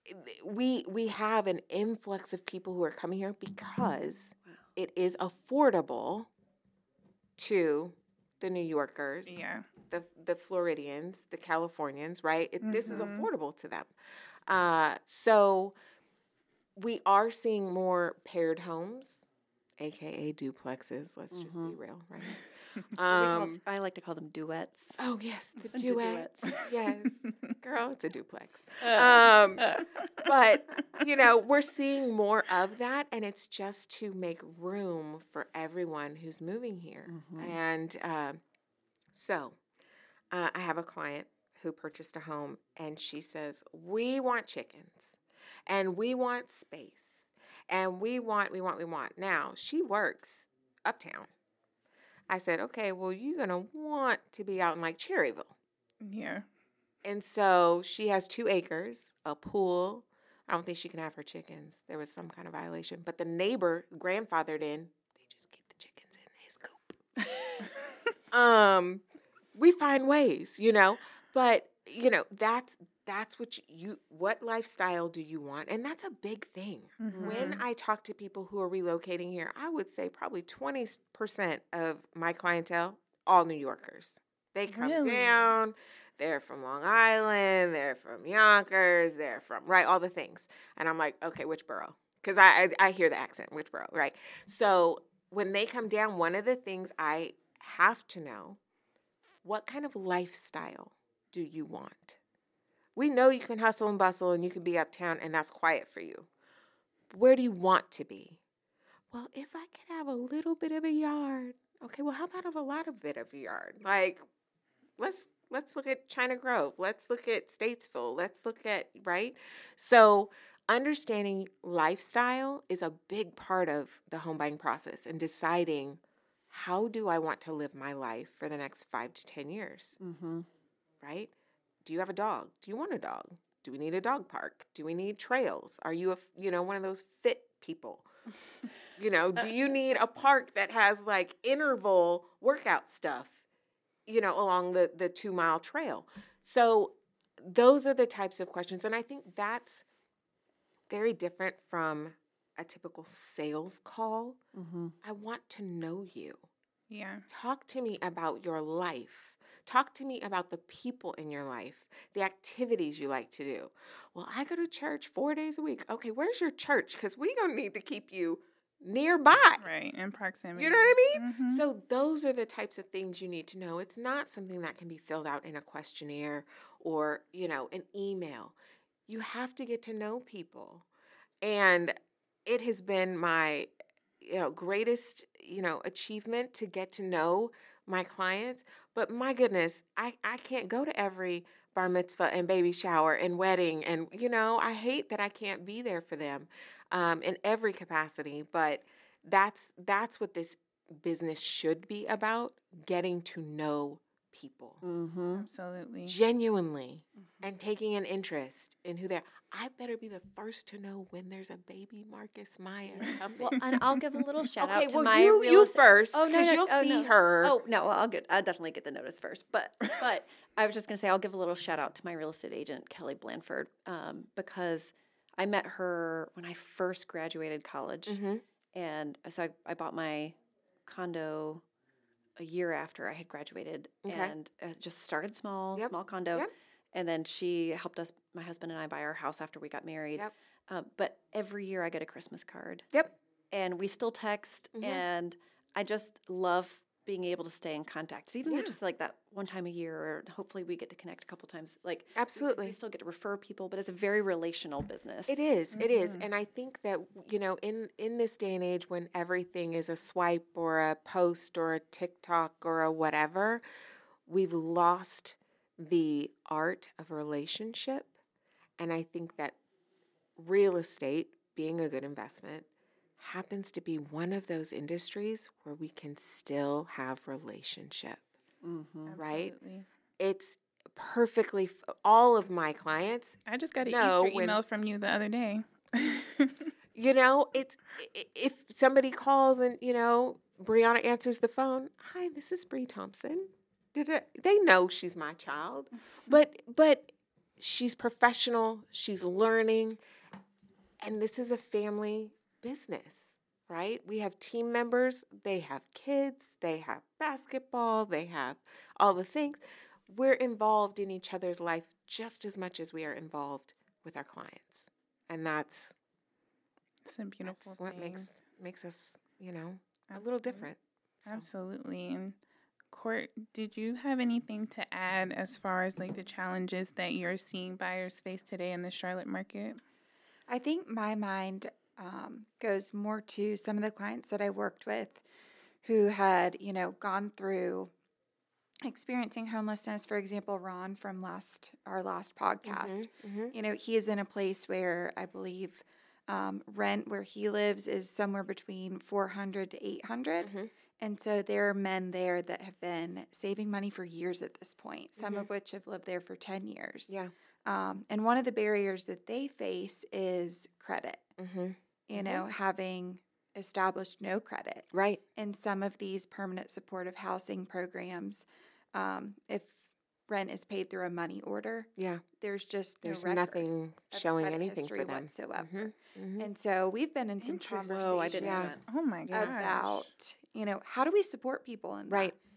we we have an influx of people who are coming here because it is affordable to the New Yorkers, yeah. the the Floridians, the Californians, right? It, This is Mhm. affordable to them. Uh, so we are seeing more paired homes, aka duplexes. Let's just be real, right? Um, I like to call them duets. oh yes, the The duets. duets. Yes, girl, it's a duplex. Um, but you know, we're seeing more of that, and it's just to make room for everyone who's moving here. And uh, so, uh, I have a client who purchased a home, and she says, "We want chickens, and we want space, and we want, we want, we want." Now she works uptown. I said, "Okay, well, you're gonna want to be out in like Cherryville." Yeah. And so she has two acres, a pool. I don't think she can have her chickens. There was some kind of violation. But the neighbor grandfathered in. They just keep the chickens in his coop. um, we find ways, you know. But you know, that's that's what you, you what lifestyle do you want? And that's a big thing. Mm-hmm. When I talk to people who are relocating here, I would say probably twenty percent of my clientele, all New Yorkers. They come Really? down. They're from Long Island. They're from Yonkers. They're from, right, all the things. And I'm like, okay, which borough? Because I, I I hear the accent, which borough, right? So when they come down, one of the things I have to know, what kind of lifestyle do you want? We know you can hustle and bustle and you can be uptown and that's quiet for you. Where do you want to be? Well, if I could have a little bit of a yard, okay, well, how about of a lot of bit of a yard? Like, let's let's look at China Grove. Let's look at Statesville. Let's look at, right? So understanding lifestyle is a big part of the home buying process and deciding how do I want to live my life for the next five to ten years, Mm-hmm. right? Do you have a dog? Do you want a dog? Do we need a dog park? Do we need trails? Are you, a, you know, one of those fit people? You know, do you need a park that has like interval workout stuff, you know, along the, the two mile trail? So those are the types of questions. And I think that's very different from a typical sales call. Mm-hmm. I want to know you. Yeah. Talk to me about your life. Talk to me about the people in your life, the activities you like to do. Well, I go to church four days a week. Okay, where's your church? Because we're going to need to keep you nearby. Right. In proximity. You know what I mean? Mhm. So those are the types of things you need to know. It's not something that can be filled out in a questionnaire or, you know, an email. You have to get to know people. And it has been my, you know, greatest, you know, achievement to get to know my clients. But my goodness, I, I can't go to every bar mitzvah and baby shower and wedding. And, you know, I hate that I can't be there for them um, in every capacity. But that's that's what this business should be about, getting to know people Mm-hmm. Absolutely. genuinely and taking an interest in who they're. I better be the first to know when there's a baby Marcus Maya coming. Well, and I'll give a little shout okay, out to well, my you, real you estate- first, Oh, no, because no, you'll oh, see no. her. Oh no, well, I'll get. I'll definitely get the notice first. But but I was just gonna say I'll give a little shout out to my real estate agent Kelly Blanford um, because I met her when I first graduated college, Mhm. and so I, I bought my condo a year after I had graduated, Okay. and uh, just started small, Yep. small condo, Yep. and then she helped us, my husband and I, buy our house after we got married. Yep. Um, but every year I get a Christmas card, Yep. and we still text, Mhm. and I just love being able to stay in contact. So even Yeah. though just like that one time a year, or hopefully we get to connect a couple times, like because Absolutely. we still get to refer people, but it's a very relational business. It is. It is. Mhm. And I think that, you know, in, in this day and age when everything is a swipe or a post or a TikTok or a whatever, we've lost the art of relationship. And I think that real estate, being a good investment, happens to be one of those industries where we can still have relationship. Mm-hmm. right? Absolutely. It's perfectly, f- all of my clients, I just got an No, Easter when- email from you the other day. you know, it's, i- if somebody calls and, you know, Brianna answers the phone, hi, this is Bree Thompson. Did it, they know she's my child, but, but she's professional, she's learning, and this is a family business, right? We have team members, they have kids, they have basketball, they have all the things. We're involved in each other's life just as much as we are involved with our clients. And that's, It's a beautiful that's what thing. makes makes us, you know, a Absolutely. little different. So, Absolutely. And Court, did you have anything to add as far as like the challenges that you're seeing buyers face today in the Charlotte market? I think my mind um, goes more to some of the clients that I worked with who had, you know, gone through experiencing homelessness. For example, Ron from last our last podcast. mhm. You know, he is in a place where I believe um, rent where he lives is somewhere between four hundred to eight hundred. Mhm. And so there are men there that have been saving money for years at this point, some of which have lived there for ten years. Yeah. Um, and one of the barriers that they face is credit, Mm-hmm. you know, having established no credit. Right. In some of these permanent supportive housing programs, um, if rent is paid through a money order, Yeah. there's just no There's record nothing of showing credit anything history for them. whatsoever. Mhm. Mhm. And so we've been in some Interesting. conversations Oh, I didn't know Yeah. that. Oh my gosh. about, you know, how do we support people in that? Right.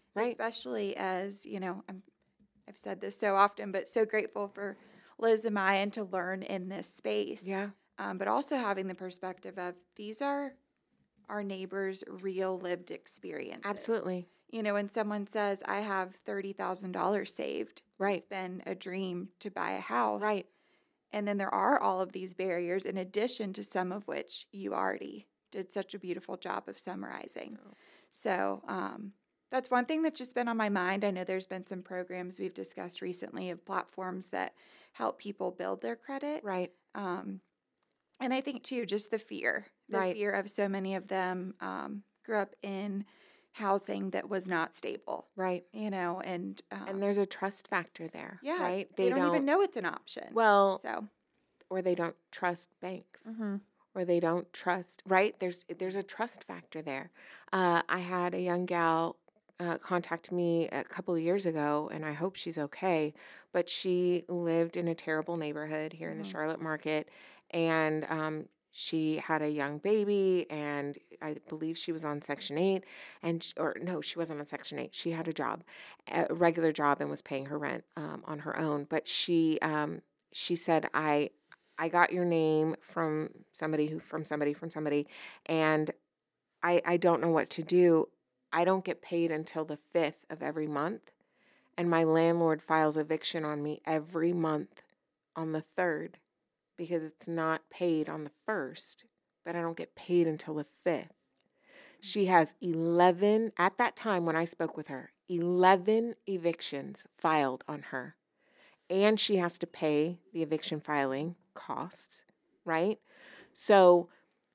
Right. Especially as, you know, I'm, I've said this so often, but so grateful for Liz and I and to learn in this space. Yeah. Um, but also having the perspective of these are our neighbors' real lived experiences. Absolutely. You know, when someone says, I have thirty thousand dollars saved, Right. it's been a dream to buy a house. Right. And then there are all of these barriers, in addition to some of which you already did such a beautiful job of summarizing. Oh. So um, that's one thing that's just been on my mind. I know there's been some programs we've discussed recently of platforms that help people build their credit. Right. Um, and I think, too, just the fear, the Right. fear of so many of them um, grew up in housing that was not stable, Right. you know, and um, And there's a trust factor there. yeah, Right. they, don't, even know it's an option. Well, so or they don't trust banks. mm-hmm. Or they don't trust, right? There's there's a trust factor there. Uh, I had a young gal uh, contact me a couple of years ago, and I hope she's okay. But she lived in a terrible neighborhood here in the Charlotte market, and um, she had a young baby, and I believe she was on Section eight, and sh- or no, she wasn't on Section eight. She had a job, a regular job, and was paying her rent um, on her own. But she um, she said, I. I got your name from somebody who from somebody from somebody, and I I don't know what to do. I don't get paid until the fifth of every month, and my landlord files eviction on me every month on the third because it's not paid on the first, but I don't get paid until the fifth. She has eleven, at that time when I spoke with her, eleven evictions filed on her. And she has to pay the eviction filing costs, right? So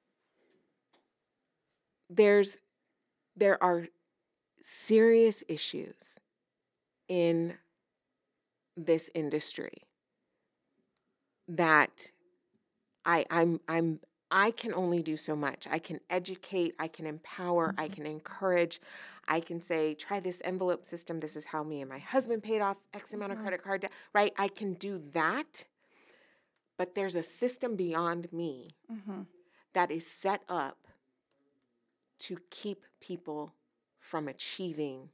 there's there are serious issues in this industry that I I'm I'm I can only do so much. I can educate, I can empower, I can encourage. I can say, try this envelope system. This is how me and my husband paid off X amount of credit card debt, right? I can do that. But there's a system beyond me Mm-hmm. that is set up to keep people from achieving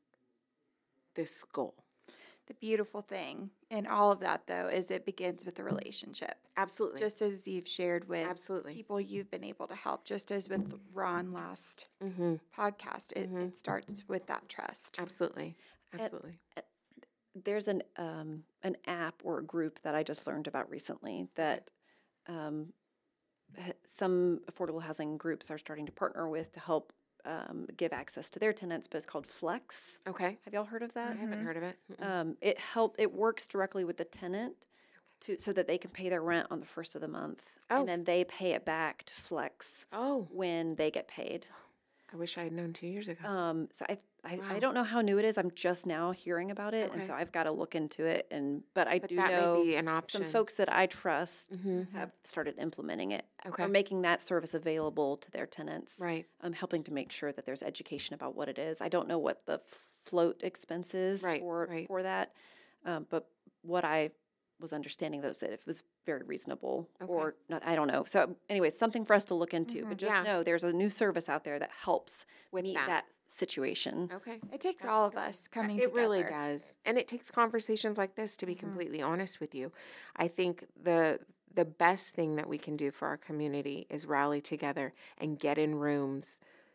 this goal. The beautiful thing in all of that, though, is it begins with a relationship. Absolutely. Just as you've shared with Absolutely. people you've been able to help, just as with Ron last Mm-hmm. podcast, it, it starts with that trust. Absolutely. Absolutely. There's an um, an app or a group that I just learned about recently that um, ha- some affordable housing groups are starting to partner with to help um, give access to their tenants, but it's called Flex. Okay. Have y'all heard of that? I haven't heard of it. Mm-mm. Um, it help. It works directly with the tenant to so that they can pay their rent on the first of the month, Oh. and then they pay it back to Flex Oh, when they get paid. I wish I had known two years ago. Um, so I, I, Wow. I don't know how new it is. I'm just now hearing about it, and Okay. so I've got to look into it. And but I but do that know may be an option. some folks that I trust Mhm. have started implementing it, Okay. or making that service available to their tenants. Right. Um, helping to make sure that there's education about what it is. I don't know what the float expense is Right, for right. for that, um, but what I was understanding though is that it was very reasonable, Okay. or not. I don't know. So, anyway, something for us to look into. But just Yeah. know there's a new service out there that helps With meet that. that situation. Okay. It takes That's all of great. us coming It together. really does. And it takes conversations like this, to be completely honest with you. I think the the best thing that we can do for our community is rally together and get in rooms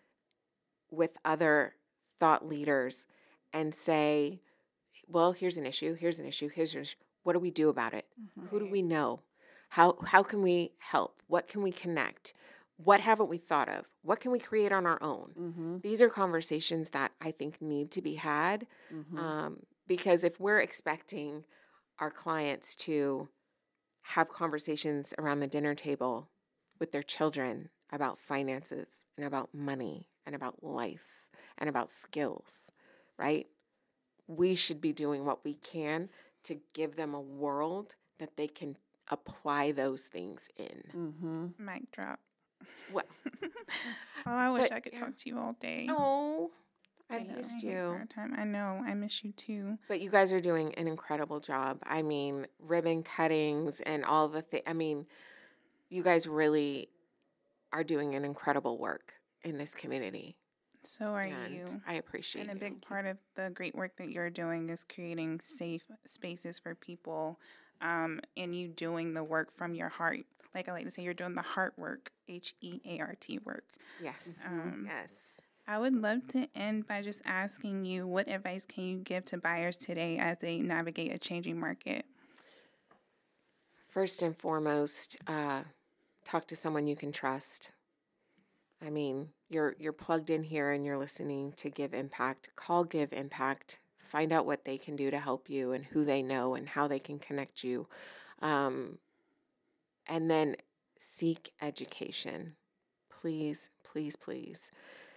with other thought leaders and say, well, here's an issue, here's an issue, here's an issue. What do we do about it? Who do we know? How how can we help? What can we connect? What haven't we thought of? What can we create on our own? Mm-hmm. These are conversations that I think need to be had, Mm-hmm. um, because if we're expecting our clients to have conversations around the dinner table with their children about finances and about money and about life and about skills, right? We should be doing what we can to give them a world that they can apply those things in. Mm-hmm. Mic drop. Well, Oh, I wish But, I could yeah. talk to you all day. oh, I know, missed hate for you. our time. I know. I miss you too. But you guys are doing an incredible job. I mean, ribbon cuttings and all the things. I mean, you guys really are doing an incredible work in this community. So are and you. I appreciate And a you. big part of the great work that you're doing is creating safe spaces for people, um, and you doing the work from your heart. Like I like to say, you're doing the heart work, H E A R T work. Yes. Um, yes. I would love to end by just asking you, what advice can you give to buyers today as they navigate a changing market? First and foremost, uh, talk to someone you can trust. I mean, you're you're plugged in here and you're listening to Give Impact. Call Give Impact. Find out what they can do to help you and who they know and how they can connect you. Um, and then seek education. Please, please, please.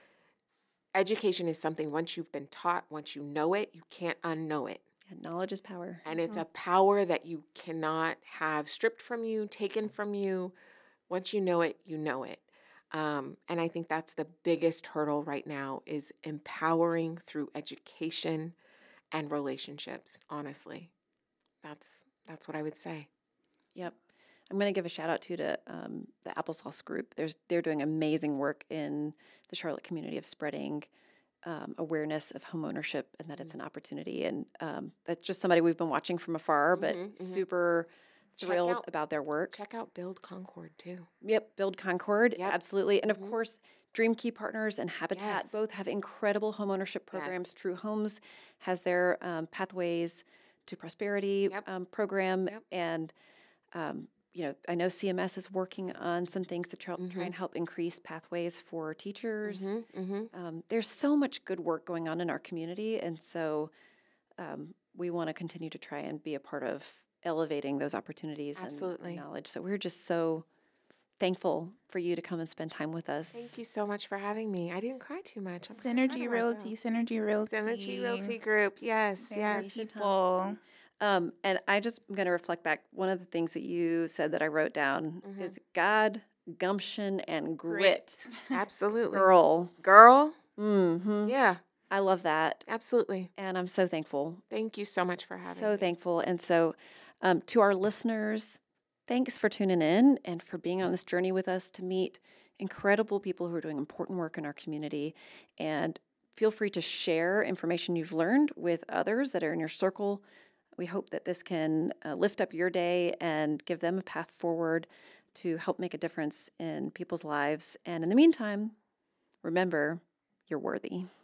Education is something once you've been taught, once you know it, you can't unknow it. And knowledge is power. And it's a power that you cannot have stripped from you, taken from you. Once you know it, you know it. Um, and I think that's the biggest hurdle right now is empowering through education and relationships, honestly. That's that's what I would say. Yep. I'm going to give a shout out too to um, the Applesauce Group. There's they're doing amazing work in the Charlotte community of spreading um, awareness of homeownership and that it's an opportunity. And um, that's just somebody we've been watching from afar, but Mhm, mhm. super Check thrilled out- about their work. Check out Build Concord too. Yep, Build Concord, Yep. absolutely. And of Mhm. course, Dream Key Partners and Habitat Yes. both have incredible homeownership programs. Yes. True Homes has their um, Pathways to Prosperity Yep. um, program. Yep. And, um, you know, I know C M S is working on some things to try, try and help increase pathways for teachers. Mm-hmm, mm-hmm. Um, there's so much good work going on in our community. And so um, we want to continue to try and be a part of elevating those opportunities and- Absolutely. and knowledge. So we're just so thankful for you to come and spend time with us. Thank you so much for having me. I didn't cry too much. I'm proud Synergy of Realty, myself. Synergy Realty. Synergy Realty Group. Yes, Very yes. people. Um, and I just am going to reflect back. One of the things that you said that I wrote down is God, gumption, and grit. Absolutely. Girl. Girl. Mm-hmm. Yeah, I love that. absolutely. And I'm so thankful. Thank you so much for having So me. thankful. And so um, to our listeners, thanks for tuning in and for being on this journey with us to meet incredible people who are doing important work in our community. And feel free to share information you've learned with others that are in your circle. We hope that this can uh, lift up your day and give them a path forward to help make a difference in people's lives. And in the meantime, remember, you're worthy.